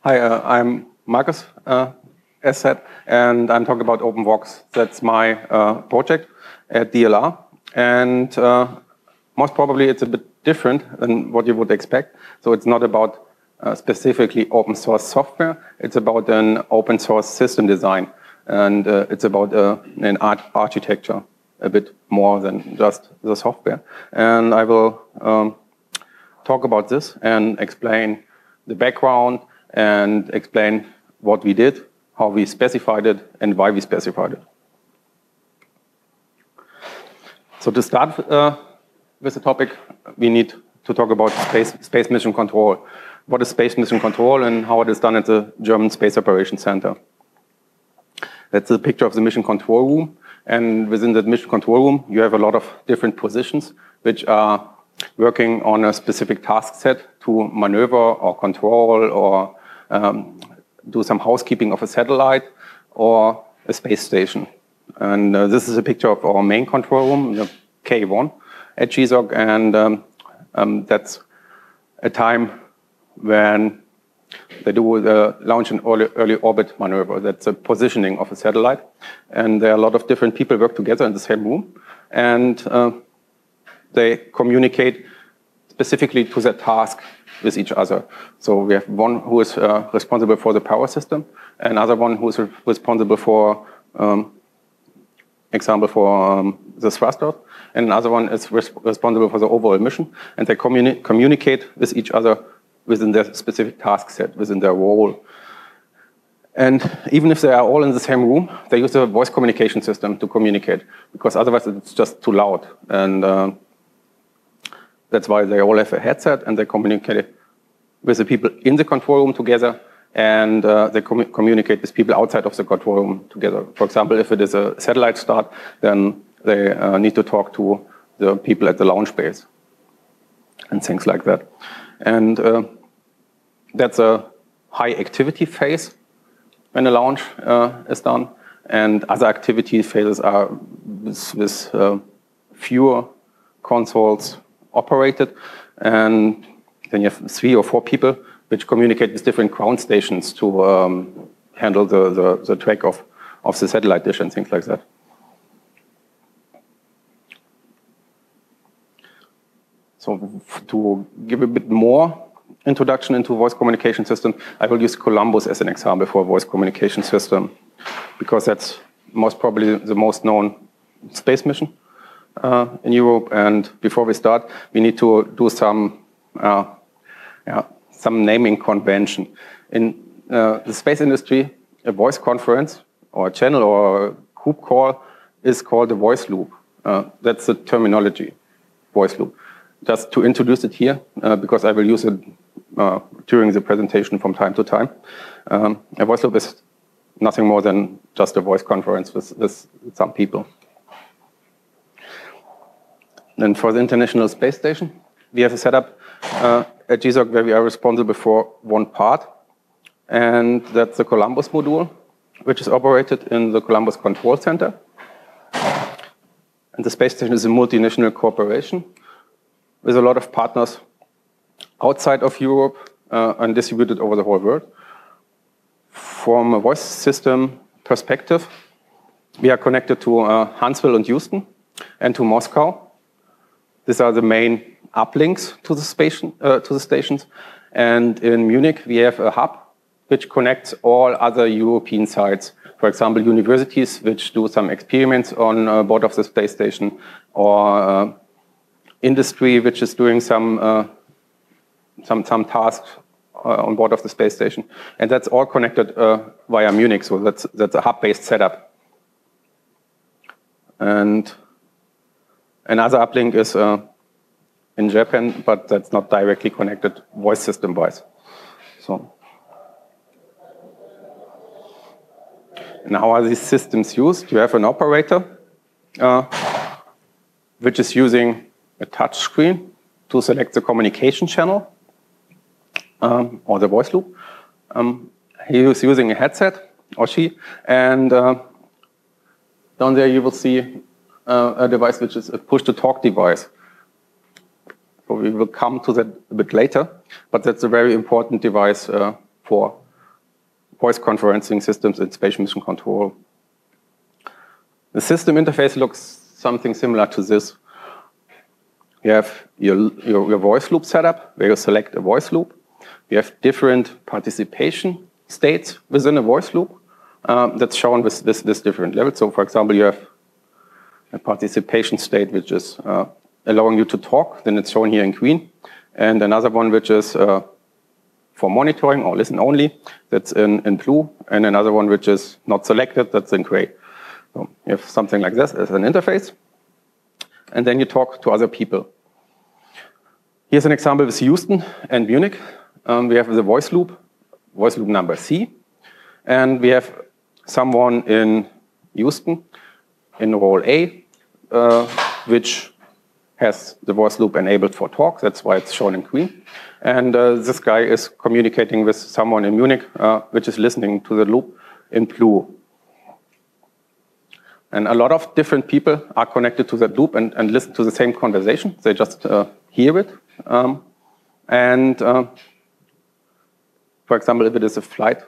Hi, I'm Marcus, as said, and I'm talking about OpenVox. That's my project at DLR, and most probably it's a bit different than what you would expect. So it's not about specifically open source software. It's about an open source system design, and it's about an architecture a bit more than just the software. And I will talk about this and explain the background and explain what we did, how we specified it, and why we specified it. So to start with the topic, we need to talk about space mission control. What is space mission control and how it is done at the German Space Operations Center. That's a picture of the mission control room. And within that mission control room, you have a lot of different positions which are working on a specific task set to maneuver or control or do some housekeeping of a satellite or a space station. And this is a picture of our main control room, the K1 at GSOC, and that's a time when they do the launch and early orbit maneuver. That's a positioning of a satellite. And there are a lot of different people work together in the same room. And they communicate specifically to their task with each other. So we have one who is responsible for the power system, another one who is responsible for, example, for the thrusters, and another one is responsible for the overall mission. And they communicate with each other within their specific task set, within their role. And even if they are all in the same room, they use a voice communication system to communicate, because otherwise it's just too loud. And that's why they all have a headset, and they communicate with the people in the control room together, and they communicate with people outside of the control room together. For example, if it is a satellite start, then they need to talk to the people at the launch base and things like that. And that's a high activity phase when a launch is done, and other activity phases are with fewer consoles operated, and then you have 3 or 4 people which communicate with different ground stations to handle the track of the satellite dish and things like that. So to give a bit more introduction into voice communication system, I will use Columbus as an example for a voice communication system, because that's most probably the most known space mission in Europe. And before we start, we need to do some naming convention. In the space industry, a voice conference or a channel or a group call is called a voice loop. That's the terminology, voice loop. Just to introduce it here, because I will use it during the presentation from time to time. A voice loop is nothing more than just a voice conference with some people. And for the International Space Station, we have a setup at GSOC where we are responsible for one part, and that's the Columbus module, which is operated in the Columbus Control Center. And the space station is a multinational corporation with a lot of partners outside of Europe and distributed over the whole world. From a voice system perspective, we are connected to Huntsville and Houston and to Moscow. These are the main uplinks to the stations. And in Munich, we have a hub which connects all other European sites. For example, universities which do some experiments on board of the space station, or industry which is doing some tasks on board of the space station. And that's all connected via Munich, so that's a hub-based setup. And another uplink is in Japan, but that's not directly connected voice system-wise. So, and how are these systems used? You have an operator which is using a touch screen to select the communication channel or the voice loop. He is using a headset, or she, and down there you will see a device which is a push-to-talk device. So we will come to that a bit later, but that's a very important device for voice conferencing systems in spatial mission control. The system interface looks something similar to this. You have your voice loop setup, where you select a voice loop. You have different participation states within a voice loop that's shown with this different levels. So, for example, you have a participation state which is allowing you to talk, then it's shown here in green, and another one which is for monitoring or listen only, that's in blue, and another one which is not selected, that's in gray. So you have something like this as an interface, and then you talk to other people. Here's an example with Houston and Munich. We have the voice loop number C, and we have someone in Houston in role A, which has the voice loop enabled for talk. That's why it's shown in green. And this guy is communicating with someone in Munich, which is listening to the loop in blue. And a lot of different people are connected to that loop and listen to the same conversation. They just hear it. For example, if it is a flight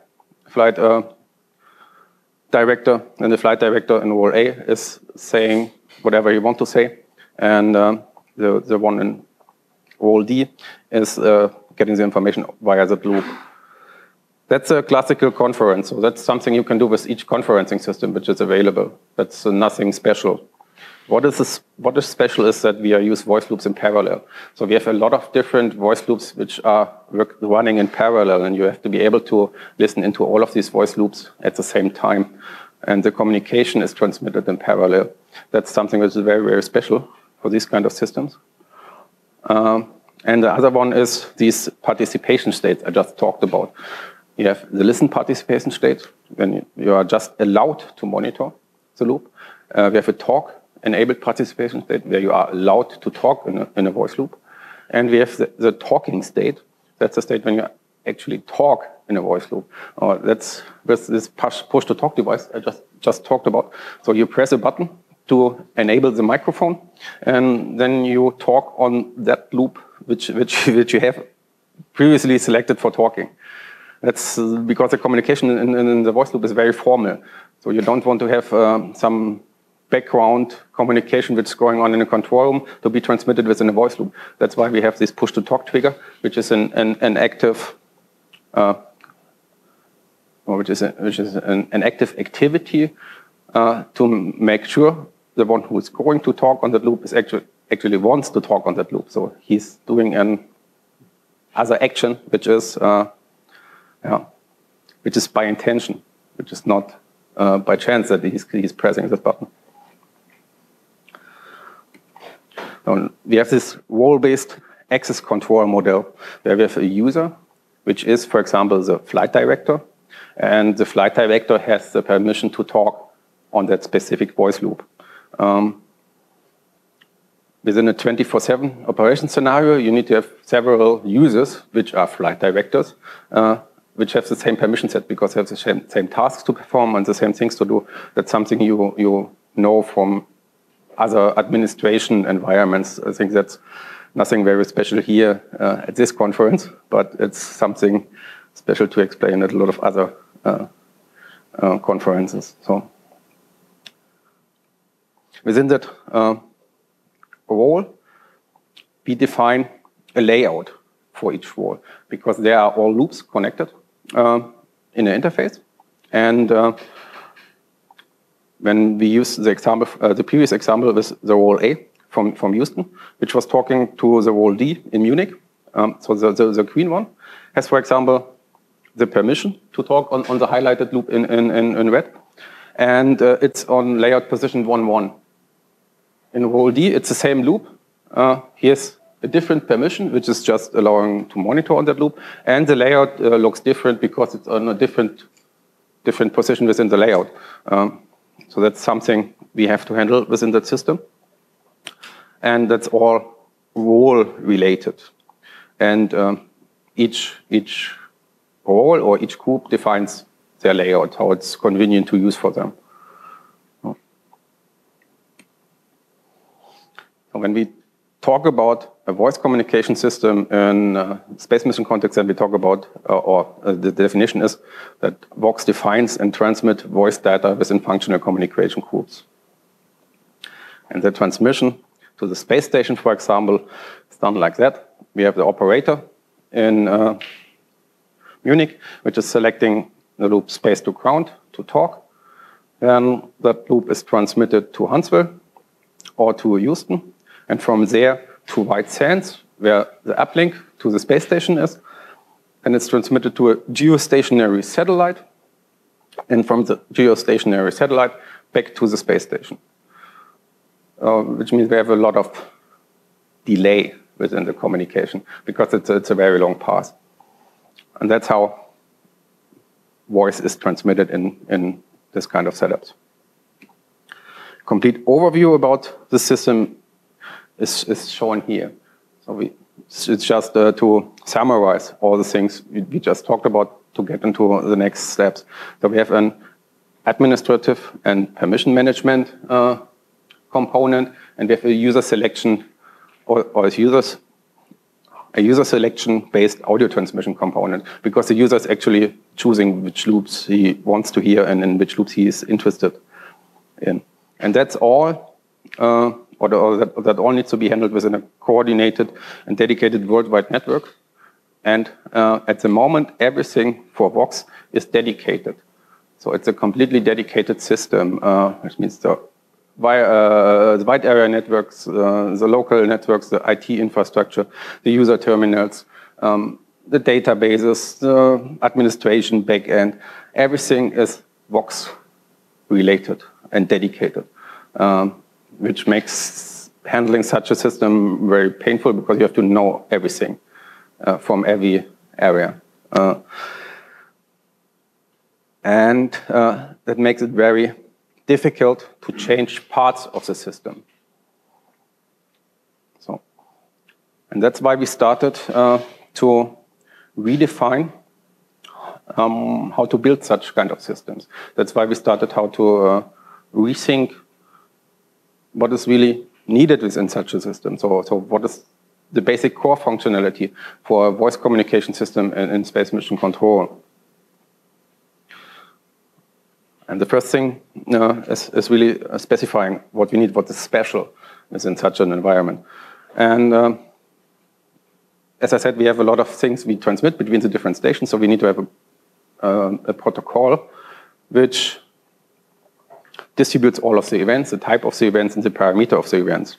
director, and the flight director in role A is saying whatever you want to say, and the one in role D is getting the information via the loop. That's a classical conference, so that's something you can do with each conferencing system which is available. That's nothing special. What is special is that we use voice loops in parallel. So we have a lot of different voice loops which are running in parallel, and you have to be able to listen into all of these voice loops at the same time. And the communication is transmitted in parallel. That's something which is very, very special for these kind of systems. And the other one is these participation states I just talked about. You have the listen participation state, when you are just allowed to monitor the loop. We have a talk enabled participation state, where you are allowed to talk in a voice loop. And we have the talking state. That's the state when you actually talk in a voice loop. That's with this push-to-talk device I just talked about. So you press a button to enable the microphone, and then you talk on that loop which you have previously selected for talking. That's because the communication in the voice loop is very formal. So you don't want to have some background communication which is going on in a control room to be transmitted within a voice loop. That's why we have this push-to-talk trigger, which is an active activity to make sure the one who is going to talk on that loop is actually wants to talk on that loop. So he's doing an other action which is by intention, which is not by chance that he's pressing that button. So we have this role-based access control model where we have a user, which is, for example, the flight director, and the flight director has the permission to talk on that specific voice loop. Within a 24/7 operation scenario, you need to have several users, which are flight directors, which have the same permission set because they have the same tasks to perform and the same things to do. That's something you know from other administration environments. I think that's nothing very special here at this conference, but it's something special to explain at a lot of other conferences. So within that role, we define a layout for each role because there are all loops connected in the interface. And when we use the example, the previous example with the role A from Houston, which was talking to the role D in Munich. So the green one has, for example, the permission to talk on the highlighted loop in red. And it's on layout position 1-1. In role D, it's the same loop. Here's a different permission, which is just allowing to monitor on that loop. And the layout looks different because it's on a different position within the layout. So that's something we have to handle within that system. And that's all role related. And each role or each group defines their layout, how it's convenient to use for them. When we talk about a voice communication system in space mission context, then we talk about, the definition is that Vox defines and transmits voice data within functional communication groups. And the transmission to the space station, for example, is done like that. We have the operator in Munich, which is selecting the loop space to ground to talk. Then that loop is transmitted to Huntsville or to Houston. And from there to White Sands, where the uplink to the space station is. And it's transmitted to a geostationary satellite. And from the geostationary satellite back to the space station. Which means we have a lot of delay within the communication because it's a very long path. And that's how voice is transmitted in this kind of setups. Complete overview about the system is shown here. So it's just to summarize all the things we just talked about to get into the next steps. So we have an administrative and permission management component, and we have a user selection or a user selection-based audio transmission component, because the user is actually choosing which loops he wants to hear and in which loops he is interested in. And that's all, that all needs to be handled within a coordinated and dedicated worldwide network. And at the moment, everything for Vox is dedicated. So it's a completely dedicated system, which means the wide area networks, the local networks, the IT infrastructure, the user terminals, the databases, the administration backend, everything is Vox related and dedicated, which makes handling such a system very painful because you have to know everything from every area. And that makes it very difficult to change parts of the system. So, and that's why we started to redefine how to build such kind of systems. That's why we started how to rethink what is really needed within such a system. So what is the basic core functionality for a voice communication system in space mission control? And the first thing is really specifying what we need, what is special within such an environment. And as I said, we have a lot of things we transmit between the different stations, so we need to have a protocol which distributes all of the events, the type of the events, and the parameter of the events.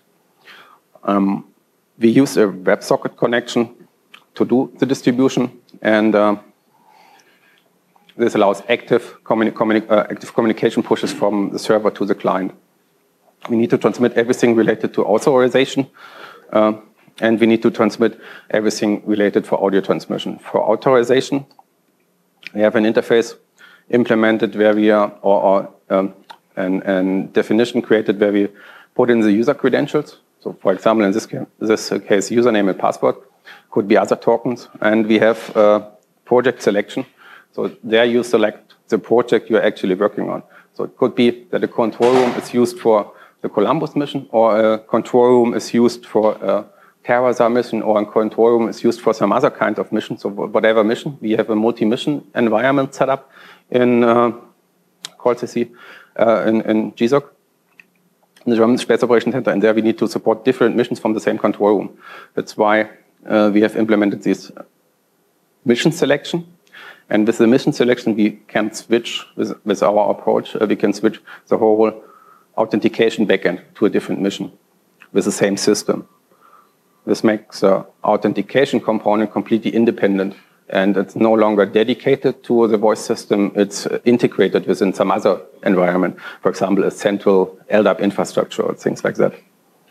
We use a WebSocket connection to do the distribution, and this allows active communication pushes from the server to the client. We need to transmit everything related to authorization, and we need to transmit everything related for audio transmission. For authorization, we have an interface implemented where we are, and definition created where we put in the user credentials. So, for example, in this case, username and password could be other tokens, and we have project selection. So there you select the project you're actually working on. So it could be that a control room is used for the Columbus mission, or a control room is used for a Terrasar mission, or a control room is used for some other kind of mission. So whatever mission, we have a multi-mission environment set up in CallCC, in GSOC, in the German Space Operations Center, and there we need to support different missions from the same control room. That's why we have implemented this mission selection. And with the mission selection, we can switch with our approach. We can switch the whole authentication backend to a different mission with the same system. This makes the authentication component completely independent, and it's no longer dedicated to the voice system. It's integrated within some other environment, for example, a central LDAP infrastructure or things like that.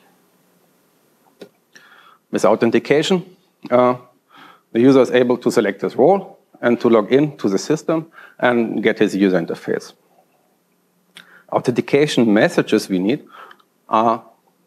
With authentication, the user is able to select his role and to log in to the system and get his user interface. Authentication messages we need are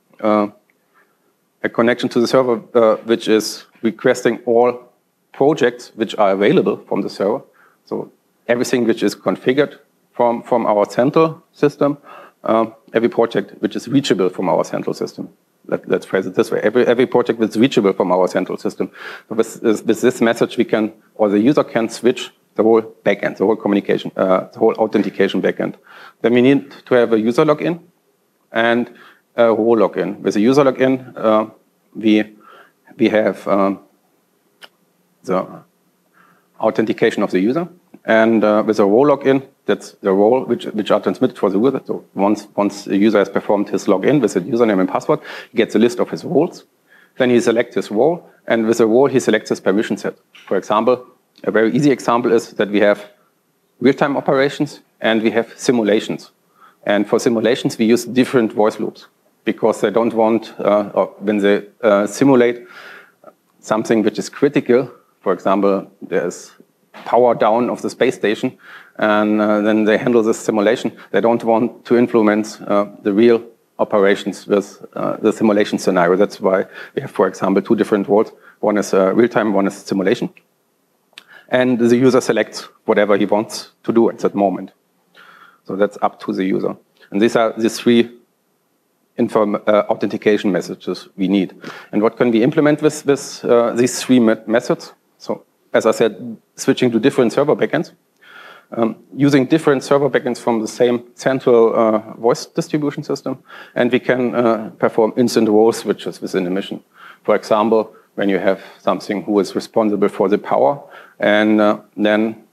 a connection to the server which is requesting all projects which are available from the server. So everything which is configured from our central system, every project which is reachable from our central system. let's phrase it this way. Every project is reachable from our central system. So with this message, we can, or the user can switch the whole backend, the whole communication, the whole authentication backend. Then we need to have a user login and a role login. With a user login, we have the authentication of the user, and with a role login, that's the role which are transmitted for the user. So once the user has performed his login with a username and password, he gets a list of his roles. Then he selects his role, and with a role, he selects his permission set. For example, a very easy example is that we have real-time operations and we have simulations. And for simulations, we use different voice loops because they don't want, when they simulate something which is critical, for example, there's power down of the space station, and then they handle this simulation. They don't want to influence the real operations with the simulation scenario. That's why we have, for example, two different roles. One is real-time, one is simulation. And the user selects whatever he wants to do at that moment. So that's up to the user. And these are the three authentication messages we need. And what can we implement with these three methods? So, as I said, switching to different server backends, using different server backends from the same central voice distribution system, and we can perform instant role switches within a mission. For example, when you have something who is responsible for the power, and then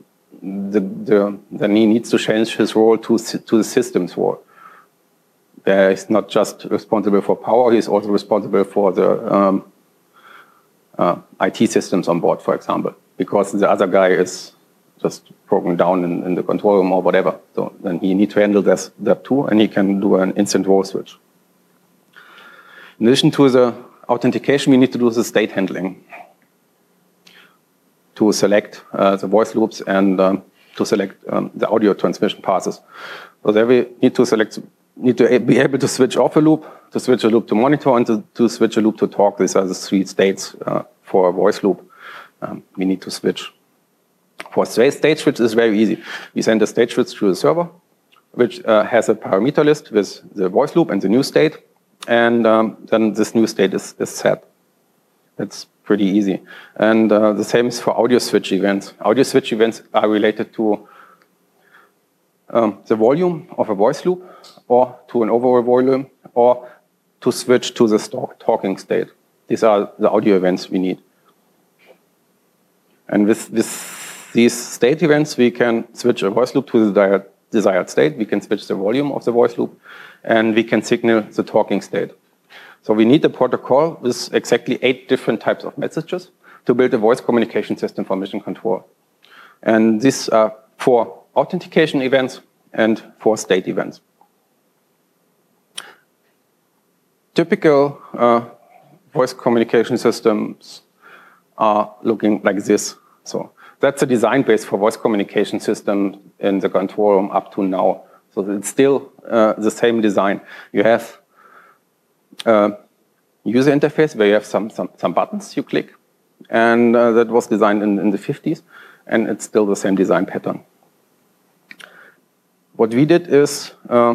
he needs to change his role to the system's role. He's not just responsible for power, he's also responsible for the IT systems on board, for example, because the other guy is just broken down in the control room or whatever. So then he needs to handle that too, and he can do an instant role switch. In addition to the authentication, we need to do the state handling to select the voice loops and to select the audio transmission passes. So there we need to be able to switch off a loop, to switch a loop to monitor, and to switch a loop to talk. These are the three states for a voice loop. We need to switch. For state switch, it's very easy. We send a state switch to the server, which has a parameter list with the voice loop and the new state, and then this new state is set. It's pretty easy. And the same is for audio switch events. Audio switch events are related to the volume of a voice loop, or to an overall volume, or to switch to the talking state. These are the audio events we need. And with these state events, we can switch a voice loop to the desired state, we can switch the volume of the voice loop, and we can signal the talking state. So we need a protocol with exactly 8 different types of messages to build a voice communication system for mission control. And these are 4 authentication events and 4 state events. Typical voice communication systems are looking like this. So that's the design base for voice communication systems in the control room up to now. So it's still the same design. You have user interface where you have some buttons you click, and that was designed in the 50s, and it's still the same design pattern. What we did is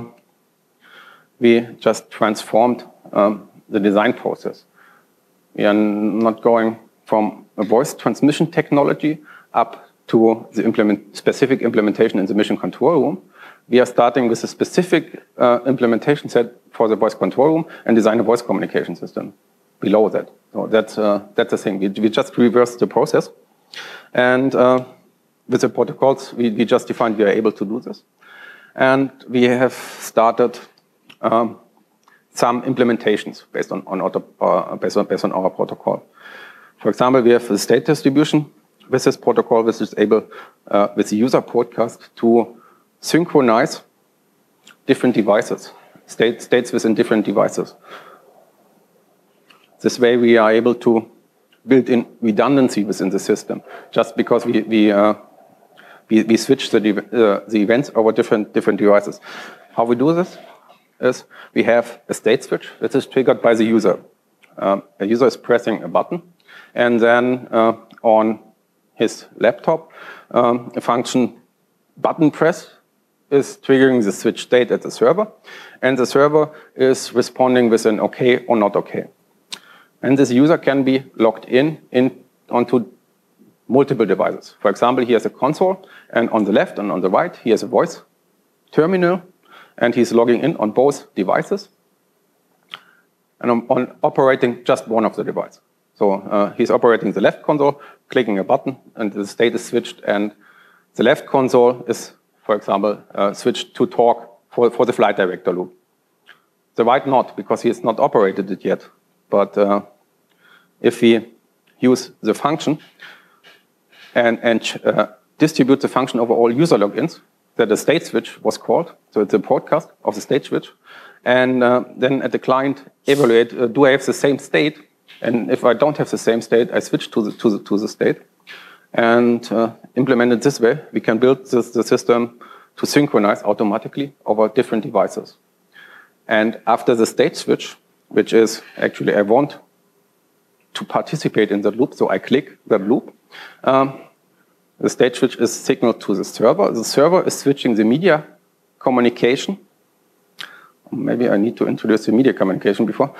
we just transformed the design process. We are not going from a voice transmission technology up to the specific implementation in the mission control room. We are starting with a specific implementation set for the voice control room and design a voice communication system below that. So that's the thing. We just reversed the process. And with the protocols we just defined, we are able to do this. And we have started some implementations based on our protocol. For example, we have the state distribution with this protocol, which is able, with the user podcast, to synchronize different devices, states within different devices. This way, we are able to build in redundancy within the system, just because we switch the events over different devices. How we do this is we have a state switch that is triggered by the user. A user is pressing a button, and then on his laptop, a function button press is triggering the switch state at the server, and the server is responding with an OK or not OK. And this user can be logged onto multiple devices. For example, he has a console, and on the left and on the right, he has a voice terminal, and he's logging in on both devices, and on operating just one of the devices. So he's operating the left console, clicking a button, and the state is switched, and the left console is, for example, switched to talk for the flight director loop. The right not, because he has not operated it yet. But if we use the function and distribute the function over all user logins, that the state switch was called, so it's a broadcast of the state switch, and then at the client evaluate, do I have the same state? And if I don't have the same state, I switch to the state. And implemented this way, we can build the system to synchronize automatically over different devices. And after the state switch, which is actually I want to participate in that loop, so I click that loop, the state switch is signaled to the server. The server is switching the media communication. Maybe I need to introduce the media communication before.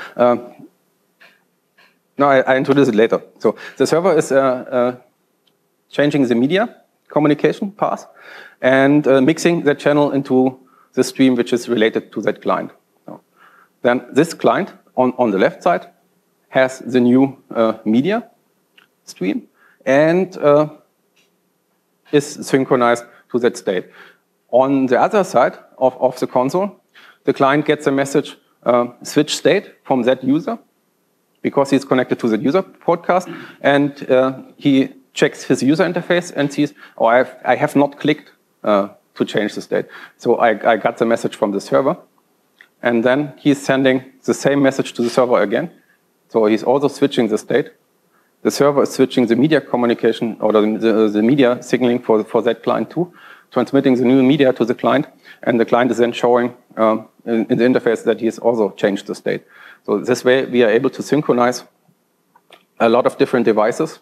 No, I introduce it later. So the server is changing the media communication path and mixing that channel into the stream which is related to that client. So then this client on the left side has the new media stream and is synchronized to that state. On the other side of the console, the client gets a message, switch state from that user, because he's connected to the user podcast, and he checks his user interface and sees, oh, I have not clicked to change the state. So I got the message from the server, and then he's sending the same message to the server again. So he's also switching the state. The server is switching the media communication or the media signaling for that client too, transmitting the new media to the client, and the client is then showing in the interface that he's also changed the state. So this way we are able to synchronize a lot of different devices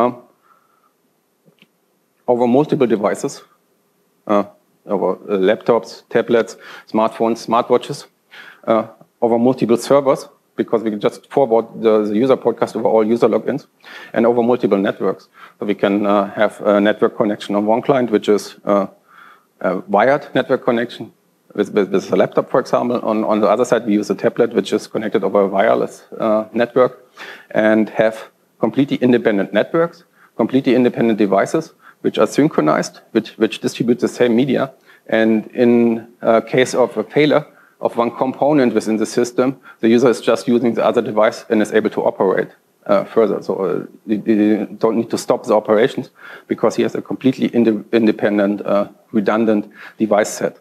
over multiple devices, over laptops, tablets, smartphones, smartwatches, over multiple servers, because we can just forward the user podcast over all user logins, and over multiple networks. So we can have a network connection on one client, which is a wired network connection with a laptop, for example. On the other side, we use a tablet, which is connected over a wireless network, and have completely independent networks, completely independent devices, which are synchronized, which distribute the same media. And in case of a failure of one component within the system, the user is just using the other device and is able to operate further. So you don't need to stop the operations because he has a completely independent, redundant device set.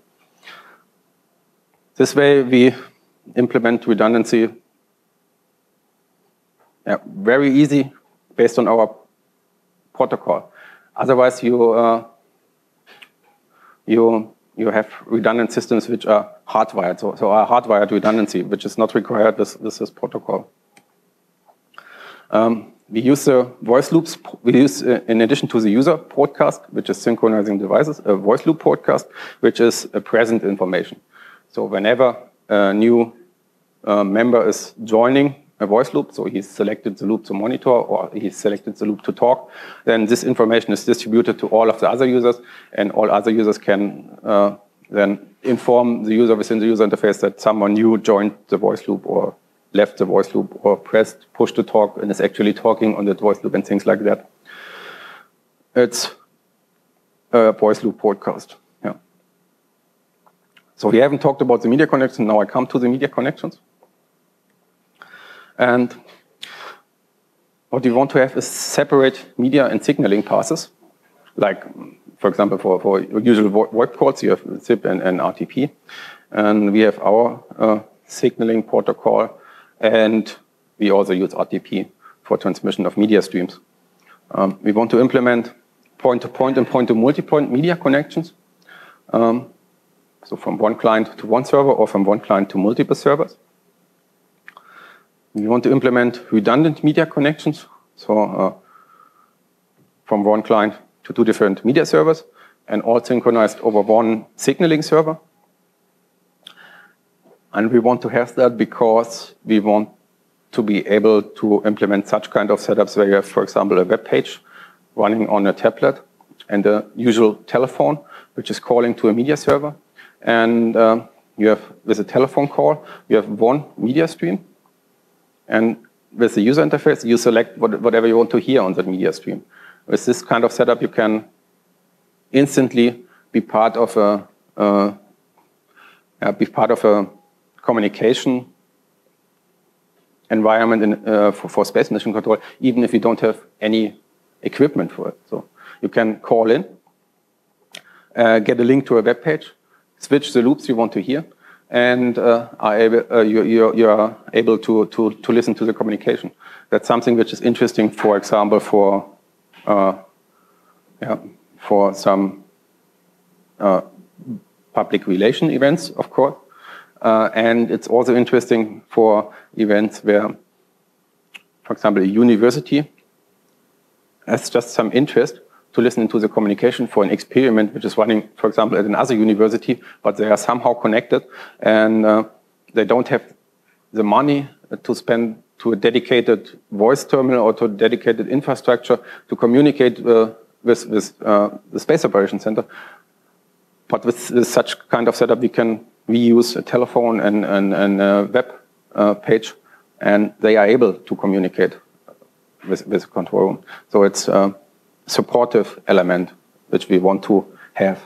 This way we implement redundancy very easy based on our protocol. Otherwise you have redundant systems which are hardwired, so a hardwired redundancy, which is not required with this protocol. We use the voice loops. We use, in addition to the user broadcast, which is synchronizing devices, a voice loop broadcast, which is a present information. So whenever a new member is joining a voice loop, so he's selected the loop to monitor or he's selected the loop to talk, then this information is distributed to all of the other users, and all other users can then inform the user within the user interface that someone new joined the voice loop or left the voice loop or pressed push to talk and is actually talking on that voice loop and things like that. It's a voice loop broadcast. Yeah. So we haven't talked about the media connection. Now I come to the media connections. And what we want to have is separate media and signaling passes. Like, for example, for usual VoIP calls, you have SIP and RTP. And we have our signaling protocol. And we also use RTP for transmission of media streams. We want to implement point-to-point and point-to-multipoint media connections. So from one client to one server or from one client to multiple servers. We want to implement redundant media connections. So from one client to two different media servers. and all synchronized over one signaling server. And we want to have that because we want to be able to implement such kind of setups where you have, for example, a web page running on a tablet and a usual telephone, which is calling to a media server. And you have, with a telephone call, you have one media stream. And with the user interface, you select whatever you want to hear on that media stream. With this kind of setup, you can instantly be part of a communication environment for space mission control, even if you don't have any equipment for it. So you can call in, get a link to a web page, switch the loops you want to hear, and you are able to listen to the communication. That's something which is interesting, for example, for some public relation events, of course. And it's also interesting for events where, for example, a university has just some interest to listen to the communication for an experiment which is running, for example, at another university, but they are somehow connected, and they don't have the money to spend to a dedicated voice terminal or to a dedicated infrastructure to communicate with the Space Operations Center. But with such kind of setup, we use a telephone and a web page, and they are able to communicate with the control room. So it's a supportive element which we want to have.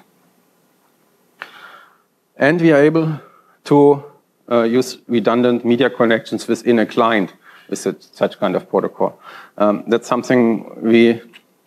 And we are able to use redundant media connections within a client with such kind of protocol. That's something we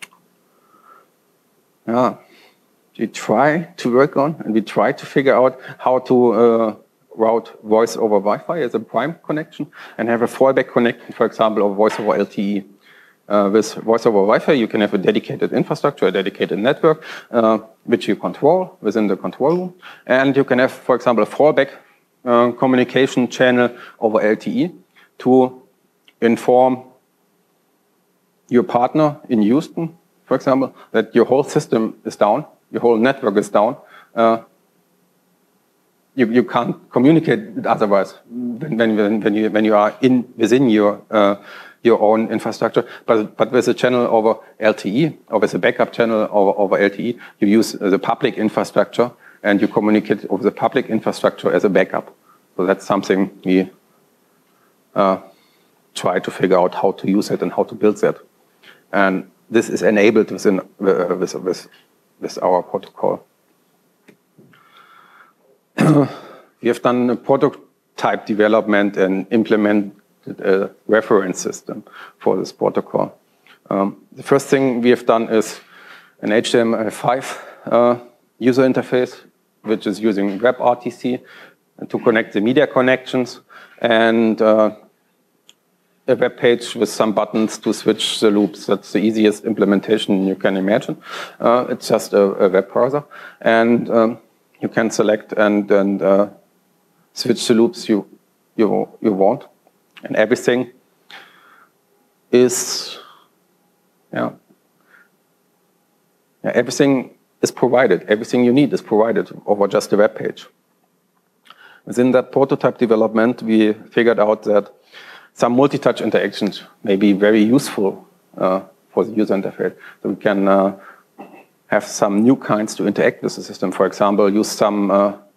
try to work on, and we try to figure out how to route voice over Wi-Fi as a prime connection and have a fallback connection, for example, of voice over LTE. With voice over Wi-Fi, you can have a dedicated infrastructure, a dedicated network, which you control within the control room. And you can have, for example, a fallback communication channel over LTE to inform your partner in Houston, for example, that your whole system is down, your whole network is down. You can't communicate otherwise when you are within your own infrastructure. But with a channel over LTE, or with a backup channel over LTE, you use the public infrastructure and you communicate over the public infrastructure as a backup. So that's something we try to figure out how to use it and how to build that. And this is enabled with our protocol. We have done a prototype development and implemented a reference system for this protocol. The first thing we have done is an HTML5 user interface, which is using WebRTC to connect the media connections, and a web page with some buttons to switch the loops. That's the easiest implementation you can imagine. It's just a web browser, and you can select and switch the loops you want, and everything is everything is provided. Everything you need is provided over just a web page. Within that prototype development, we figured out that some multi-touch interactions may be very useful for the user interface. So we can have some new kinds to interact with the system. For example, use some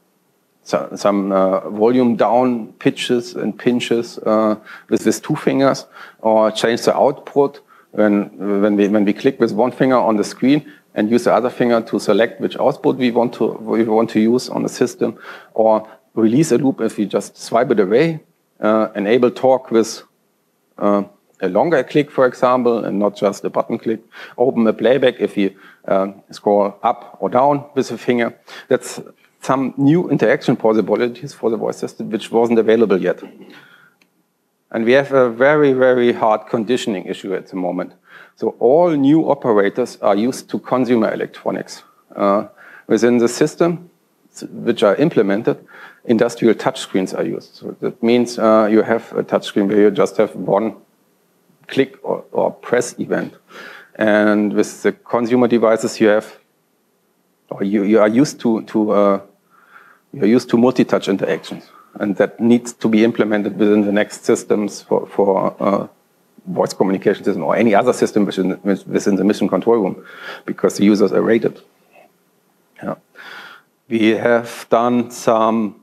volume down pitches and pinches with 2 fingers, or change the output when we click with 1 finger on the screen and use the other finger to select which output we want to use on the system, or release a loop if we just swipe it away. Enable talk with a longer click, for example, and not just a button click. Open a playback if you scroll up or down with a finger. That's some new interaction possibilities for the voice system which wasn't available yet. And we have a very, very hard conditioning issue at the moment. So all new operators are used to consumer electronics. Within the system, which are implemented, industrial touchscreens are used. So that means you have a touchscreen where you just have 1 click or press event. And with the consumer devices, you have or you are used to you're used to multi-touch interactions, and that needs to be implemented within the next systems for voice communication system or any other system within the mission control room, because the users are rated. Yeah. We have done some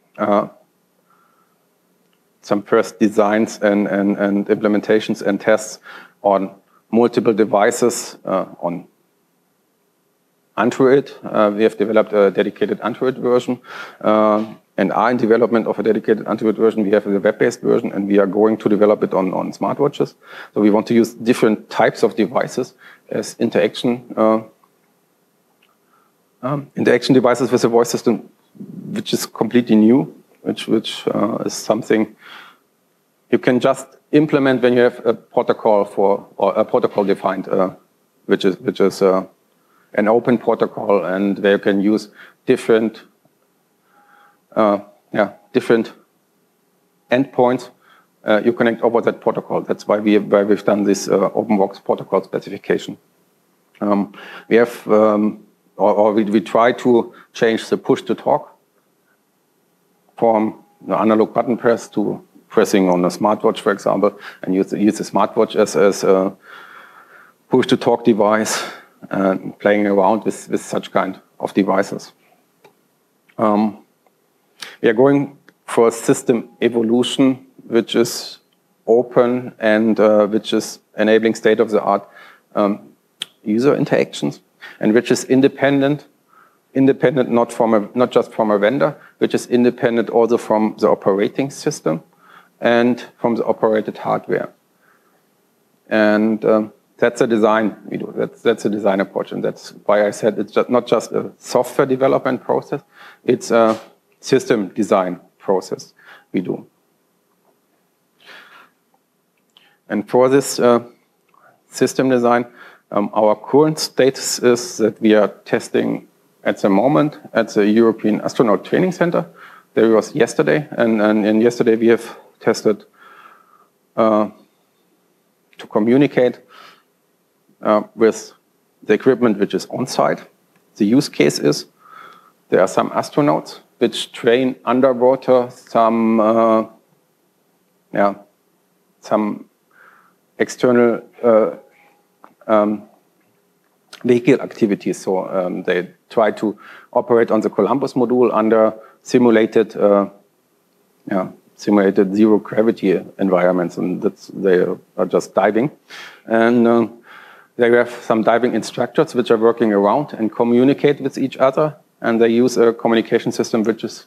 first designs and implementations and tests on multiple devices on Android. We have developed a dedicated Android version and are in development of a dedicated Android version. We have the web-based version, and we are going to develop it on smartwatches. So we want to use different types of devices as interaction devices with a voice system, which is completely new, which is something you can just implement when you have a protocol or a protocol defined, which is an open protocol, and where you can use different endpoints. You connect over that protocol. That's why we've done this OpenVox protocol specification. We have we try to change the push to talk from the analog button press to pressing on a smartwatch, for example, and use the smartwatch as a push to talk device, and playing around with such kind of devices. We are going for a system evolution which is open and which is enabling state-of-the-art user interactions, and which is independent not just from a vendor, which is independent also from the operating system and from the operated hardware. And that's a design we do. That's a design approach, and that's why I said it's not just a software development process, it's a system design process we do. And for this system design, our current status is that we are testing at the moment at the European Astronaut Training Center. There was yesterday, and yesterday we have tested to communicate with the equipment which is on site. The use case is there are some astronauts which train underwater some external vehicle activities. So they try to operate on the Columbus module under simulated zero gravity environments, and they are just diving. And they have some diving instructors which are working around and communicate with each other, and they use a communication system which is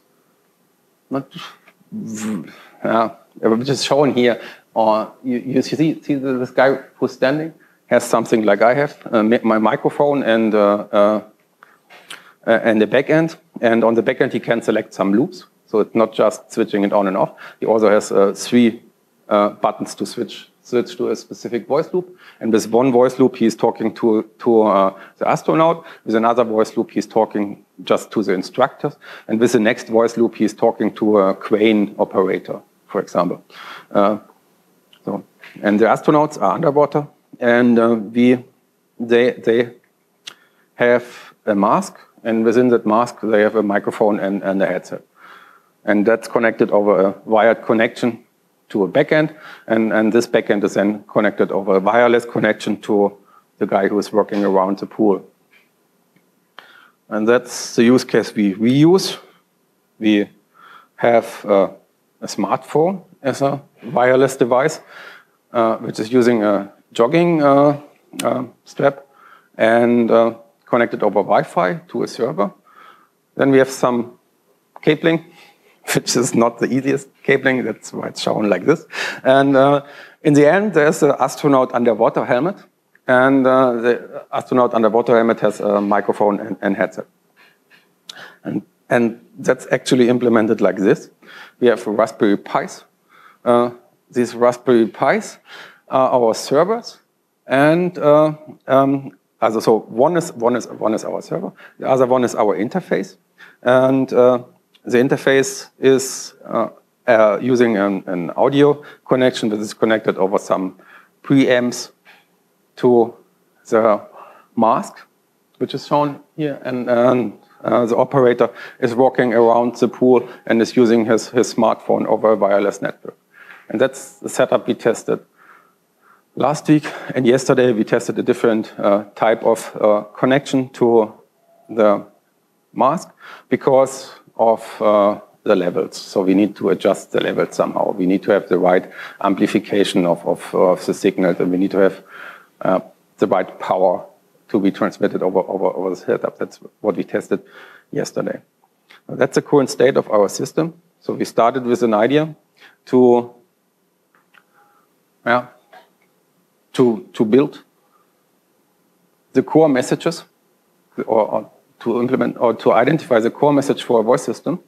which is shown here. Or you see this guy who's standing has something like I have, my microphone and the back end. And on the back end, he can select some loops. So it's not just switching it on and off. He also has 3 buttons to switch to a specific voice loop. And with one voice loop, he's talking to the astronaut. With another voice loop, he's talking just to the instructors. And with the next voice loop, he's talking to a crane operator, for example. And the astronauts are underwater, and they have a mask, and within that mask, they have a microphone and a headset. And that's connected over a wired connection to a backend, and this backend is then connected over a wireless connection to the guy who is working around the pool. And that's the use case we use. We have a smartphone as a wireless device, which is using a jogging strap and connected over Wi-Fi to a server. Then we have some cabling, which is not the easiest cabling. That's why it's shown like this. And in the end, there's an astronaut underwater helmet. And the astronaut underwater helmet has a microphone and headset. And that's actually implemented like this. We have Raspberry Pis. These Raspberry Pis are our servers. And so one is our server. The other one is our interface. And the interface is using an audio connection that is connected over some preamps to the mask. which is shown here, and the operator is walking around the pool and is using his smartphone over a wireless network. And that's the setup we tested last week, and yesterday we tested a different type of connection to the mask because of the levels. So we need to adjust the levels somehow. We need to have the right amplification of the signals, and we need to have the right power to be transmitted over the setup. That's what we tested yesterday. That's the current state of our system. So we started with an idea to build the core messages, or to implement or to identify the core message for a voice system.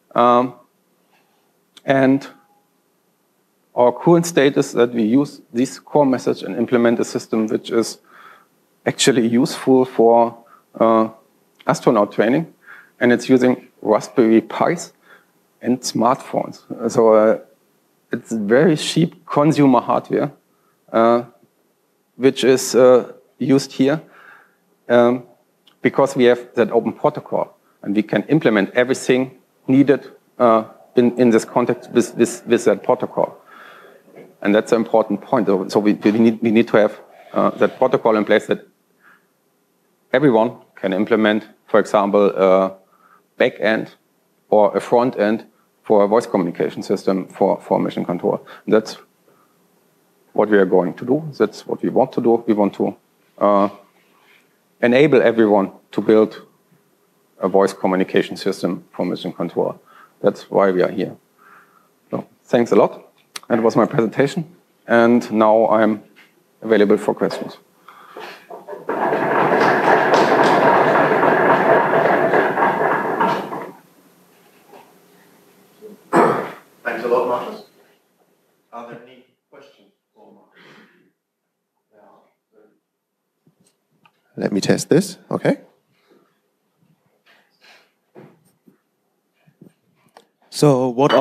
And our current state is that we use this core message and implement a system which is actually useful for astronaut training, and it's using Raspberry Pis and smartphones. So it's very cheap consumer hardware, which is used here because we have that open protocol, and we can implement everything needed in this context with that protocol. And that's an important point. So we need to have that protocol in place that everyone can implement, for example, a back end or a front end for a voice communication system for mission control. And that's what we are going to do. That's what we want to do. We want to enable everyone to build a voice communication system for mission control. That's why we are here. So, thanks a lot. That was my presentation. And now I'm available for questions. Thanks a lot, Marcus. Are there any questions for Marcus? Let me test this. Okay. So what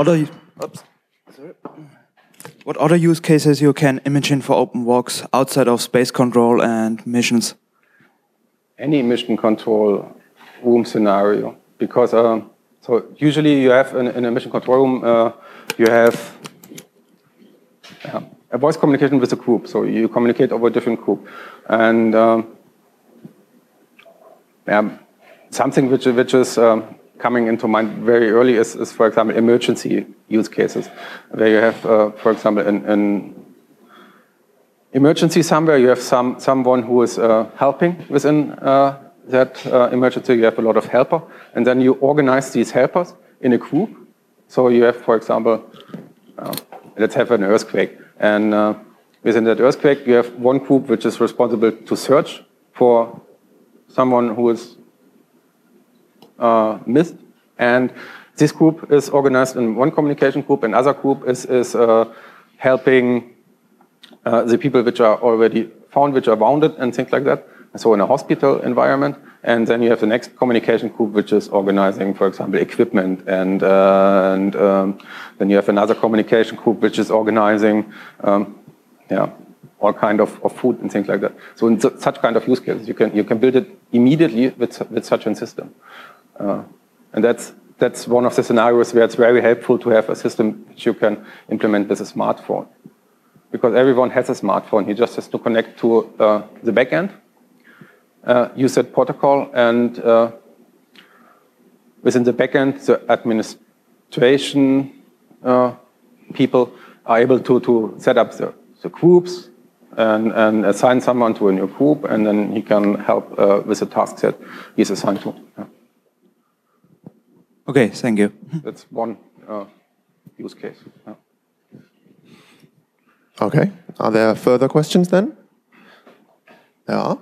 other use cases you can imagine for OpenVox outside of space control and missions? Any mission control room scenario, because so usually you have in a mission control room you have a voice communication with a group, so you communicate over a different group, and something which is coming into mind very early is, for example, emergency use cases, where you have, for example, an emergency somewhere, you have someone who is helping within that emergency. You have a lot of helper, and then you organize these helpers in a group. So you have, for example, let's have an earthquake, and within that earthquake, you have one group which is responsible to search for someone who is missed, and this group is organized in one communication group, and other group is helping the people which are already found, which are wounded, and things like that. So in a hospital environment, and then you have the next communication group which is organizing, for example, equipment, and then you have another communication group which is organizing, all kind of food and things like that. So in such kind of use cases, you can build it immediately with such a system. And that's one of the scenarios where it's very helpful to have a system which you can implement with a smartphone. Because everyone has a smartphone. He just has to connect to the backend, use that protocol, and within the backend, the administration people are able to set up the groups and assign someone to a new group, and then he can help with the tasks that he's assigned to. Yeah. Okay, thank you. That's one use case. Yeah. Okay. Are there further questions then? There are.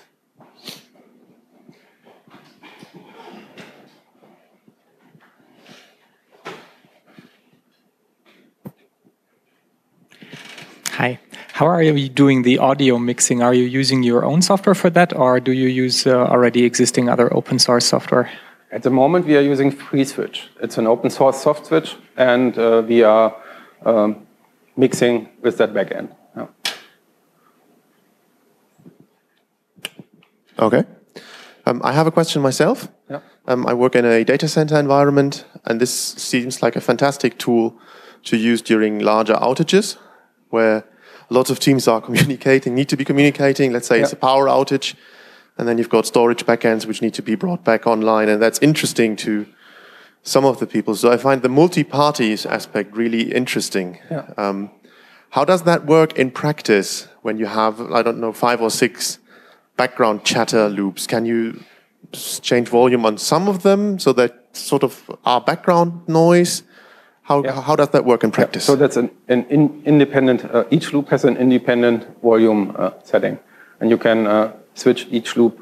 Hi. How are you doing the audio mixing? Are you using your own software for that, or do you use already existing other open source software? At the moment, we are using FreeSwitch. It's an open source soft switch, and we are mixing with that backend. Yeah. Okay. I have a question myself. Yeah. I work in a data center environment, and this seems like a fantastic tool to use during larger outages, where lots of teams are communicating, need to be communicating. Let's say it's a power outage, and then you've got storage backends which need to be brought back online, and that's interesting to some of the people. So I find the multi-parties aspect really interesting. Yeah. How does that work in practice when you have, I don't know, 5 or 6 background chatter loops? Can you change volume on some of them so that sort of are background noise? How does that work in practice? So that's an independent, each loop has an independent volume setting. And you can switch each loop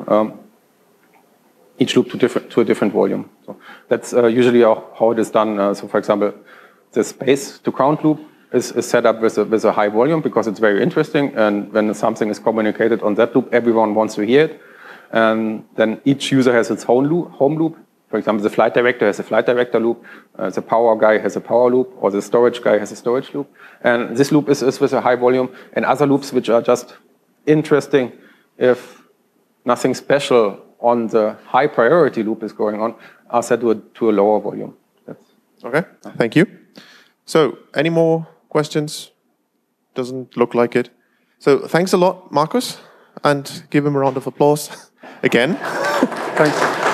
to a different volume. So that's usually how it is done. So for example, the space to count loop is set up with a high volume because it's very interesting. And when something is communicated on that loop, everyone wants to hear it. And then each user has its own home loop. For example, the flight director has a flight director loop, the power guy has a power loop, or the storage guy has a storage loop. And this loop is with a high volume, and other loops which are just interesting if nothing special on the high priority loop is going on, are set to a lower volume. Okay, thank you. So, any more questions? Doesn't look like it. So, thanks a lot, Markus, and give him a round of applause again. Thanks.